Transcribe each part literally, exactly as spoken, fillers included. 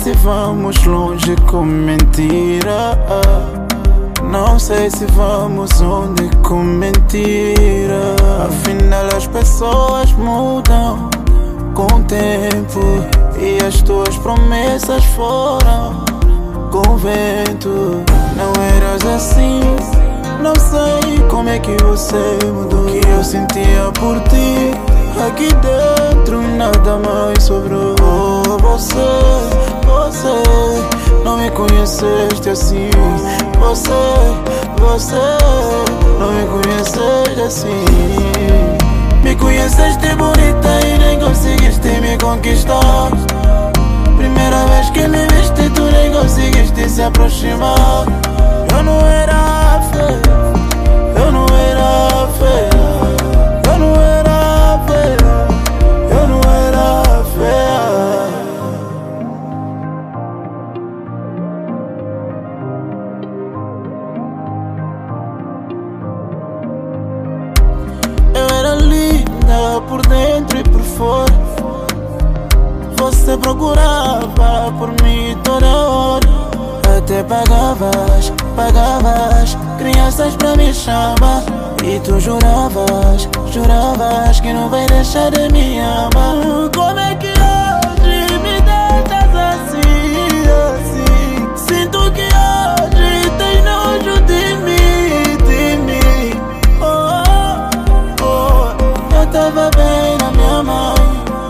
se vamos longe com mentira. Não sei se vamos onde com mentira. Afinal as pessoas mudam com o tempo e as tuas promessas foram com o vento. Não eras assim, não sei como é que você mudou. O que eu sentia por ti aqui dentro e nada mais sobrou. Oh, você, você não me conheceste assim. Você, você não me conheceste assim. Me conheceste bonita e nem conseguiste me conquistar. Primeira vez que me viste tu nem conseguiste se aproximar. Eu não era feio, eu não era feia. Eu não era feia, eu não era feia. Eu era linda por dentro e por fora. Você procurava por mim toda hora. Até pagavas, pagavas crianças pra me chamar. E tu juravas, juravas que não vai deixar de me amar. Como é que hoje me tratas assim, assim? Sinto que hoje tem nojo de mim, de mim. Oh, oh, oh. Eu tava bem na minha mãe.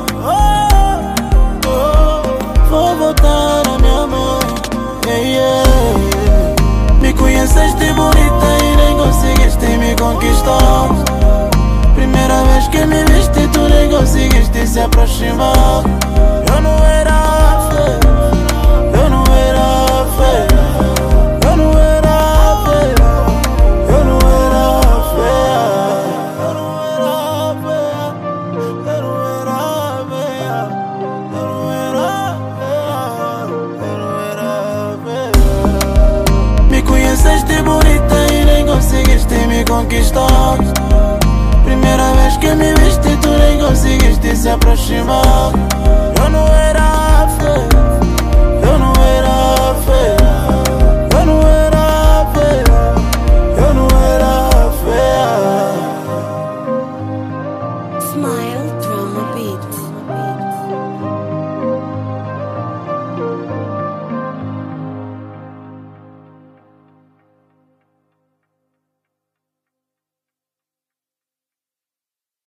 Oh, oh, vou voltar na minha mãe. Yeah, yeah. Me conheceste bonita e nem conseguiste me conquistar. Primeira vez que me viste tu nem conseguiste se aproximar. Eu não era feio, eu não era feia. Eu não era feia, eu não era feia. Eu não era feia, eu não era feia. Eu não era feia, eu não era feia. Me conheceste bonita e nem conseguiste me conquistar. Primeira vez que me viste tu nem conseguiste se aproximar. Eu não era feio, eu não era feia. Eu não era feia, eu não era feia. Smile.